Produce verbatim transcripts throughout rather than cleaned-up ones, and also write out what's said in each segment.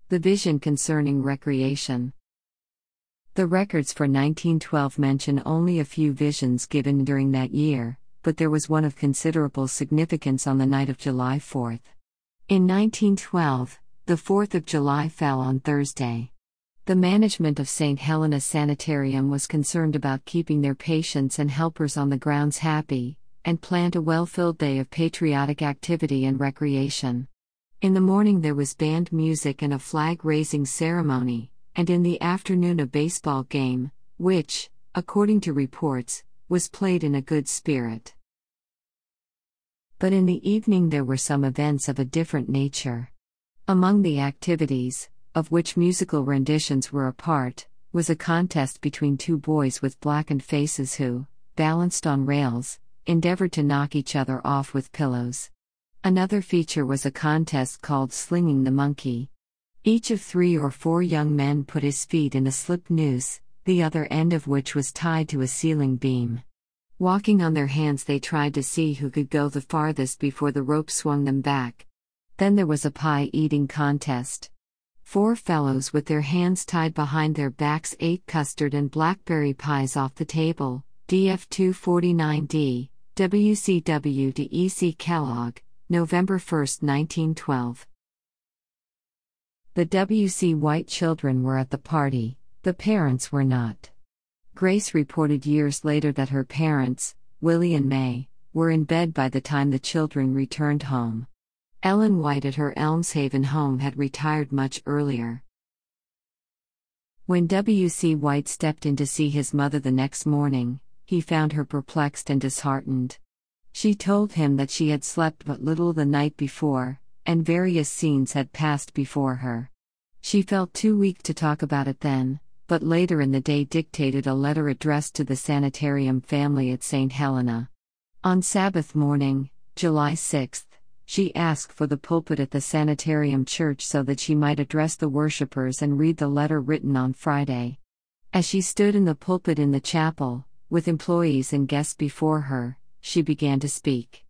The vision concerning recreation. The records for nineteen twelve mention only a few visions given during that year, but there was one of considerable significance on the night of July fourth. In nineteen twelve, the fourth of July fell on Thursday. The management of Saint Helena Sanitarium was concerned about keeping their patients and helpers on the grounds happy, and planned a well-filled day of patriotic activity and recreation. In the morning there was band music and a flag-raising ceremony, and in the afternoon a baseball game, which, according to reports, was played in a good spirit. But in the evening there were some events of a different nature. Among the activities, of which musical renditions were a part, was a contest between two boys with blackened faces who, balanced on rails, endeavored to knock each other off with pillows. Another feature was a contest called Slinging the Monkey. Each of three or four young men put his feet in a slip noose, the other end of which was tied to a ceiling beam. Walking on their hands they tried to see who could go the farthest before the rope swung them back. Then there was a pie-eating contest. Four fellows with their hands tied behind their backs ate custard and blackberry pies off the table, D F two forty-nine D, W C W to E C Kellogg, November first, nineteen twelve. The W C White children were at the party, the parents were not. Grace reported years later that her parents, Willie and May, were in bed by the time the children returned home. Ellen White at her Elmshaven home had retired much earlier. When W C White stepped in to see his mother the next morning, he found her perplexed and disheartened. She told him that she had slept but little the night before, and various scenes had passed before her. She felt too weak to talk about it then, but later in the day dictated a letter addressed to the sanitarium family at Saint Helena. On Sabbath morning, July sixth, she asked for the pulpit at the sanitarium church so that she might address the worshippers and read the letter written on Friday. As she stood in the pulpit in the chapel, with employees and guests before her, she began to speak.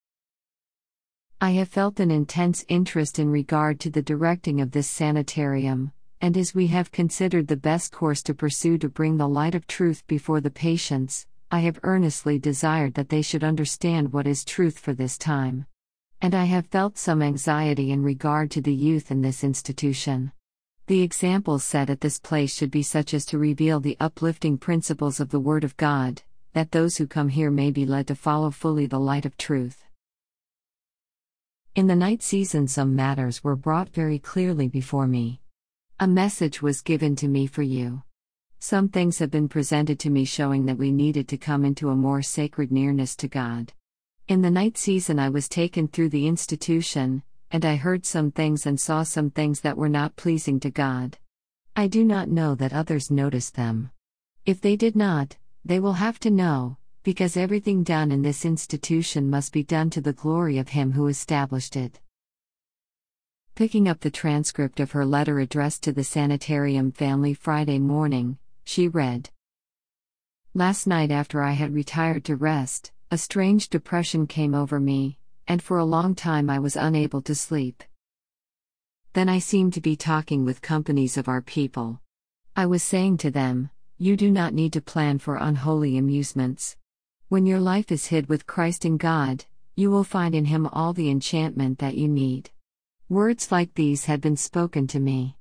I have felt an intense interest in regard to the directing of this sanitarium, and as we have considered the best course to pursue to bring the light of truth before the patients, I have earnestly desired that they should understand what is truth for this time. And I have felt some anxiety in regard to the youth in this institution. The examples set at this place should be such as to reveal the uplifting principles of the Word of God, that those who come here may be led to follow fully the light of truth. In the night season some matters were brought very clearly before me. A message was given to me for you. Some things have been presented to me showing that we needed to come into a more sacred nearness to God. In the night season I was taken through the institution, and I heard some things and saw some things that were not pleasing to God. I do not know that others noticed them. If they did not, they will have to know, because everything done in this institution must be done to the glory of Him who established it. Picking up the transcript of her letter addressed to the sanitarium family Friday morning, she read, Last night after I had retired to rest, a strange depression came over me, and for a long time I was unable to sleep. Then I seemed to be talking with companies of our people. I was saying to them, You do not need to plan for unholy amusements. When your life is hid with Christ in God, you will find in Him all the enchantment that you need. Words like these had been spoken to me.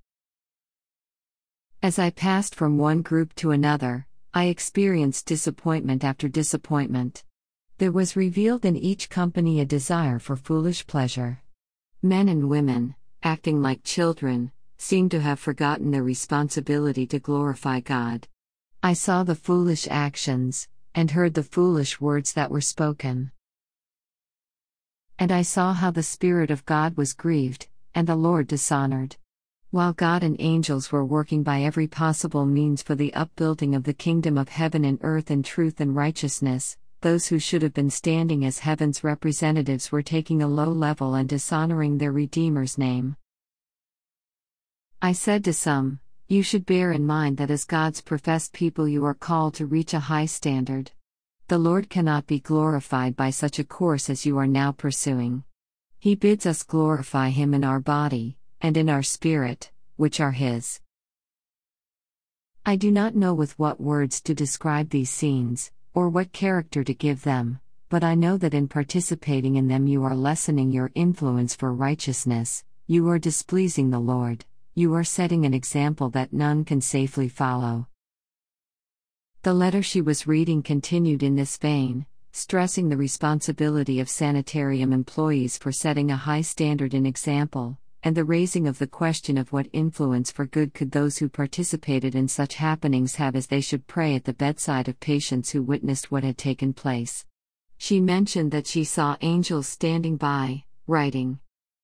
As I passed from one group to another, I experienced disappointment after disappointment. There was revealed in each company a desire for foolish pleasure. Men and women, acting like children, seemed to have forgotten their responsibility to glorify God. I saw the foolish actions, and heard the foolish words that were spoken. And I saw how the Spirit of God was grieved, and the Lord dishonored. While God and angels were working by every possible means for the upbuilding of the kingdom of heaven and earth in truth and righteousness, those who should have been standing as heaven's representatives were taking a low level and dishonoring their Redeemer's name. I said to some, You should bear in mind that as God's professed people you are called to reach a high standard. The Lord cannot be glorified by such a course as you are now pursuing. He bids us glorify Him in our body, and in our spirit, which are His. I do not know with what words to describe these scenes, or what character to give them, but I know that in participating in them you are lessening your influence for righteousness, you are displeasing the Lord, you are setting an example that none can safely follow. The letter she was reading continued in this vein, stressing the responsibility of sanitarium employees for setting a high standard and example, and the raising of the question of what influence for good could those who participated in such happenings have as they should pray at the bedside of patients who witnessed what had taken place. She mentioned that she saw angels standing by, writing.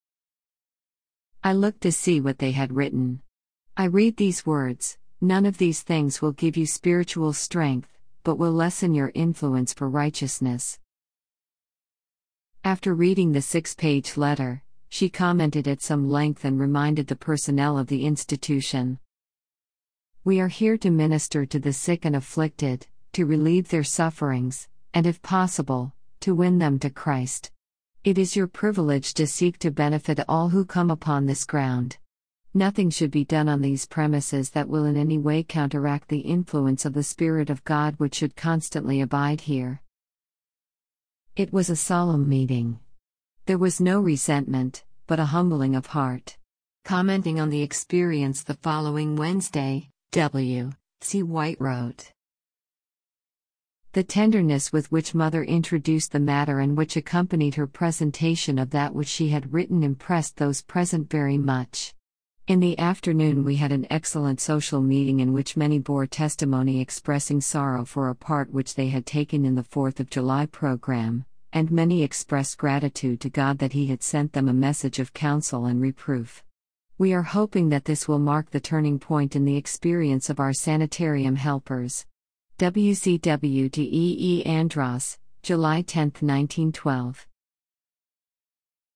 I looked to see what they had written. I read these words: none of these things will give you spiritual strength, but will lessen your influence for righteousness. After reading the six-page letter, she commented at some length and reminded the personnel of the institution. We are here to minister to the sick and afflicted, to relieve their sufferings, and if possible, to win them to Christ. It is your privilege to seek to benefit all who come upon this ground. Nothing should be done on these premises that will in any way counteract the influence of the Spirit of God which should constantly abide here. It was a solemn meeting. There was no resentment, but a humbling of heart. Commenting on the experience the following Wednesday, W C White wrote, the tenderness with which Mother introduced the matter and which accompanied her presentation of that which she had written impressed those present very much. In the afternoon we had an excellent social meeting in which many bore testimony expressing sorrow for a part which they had taken in the fourth of July program, and many expressed gratitude to God that He had sent them a message of counsel and reproof. We are hoping that this will mark the turning point in the experience of our sanitarium helpers. W C W to E E Andros, July tenth nineteen twelve.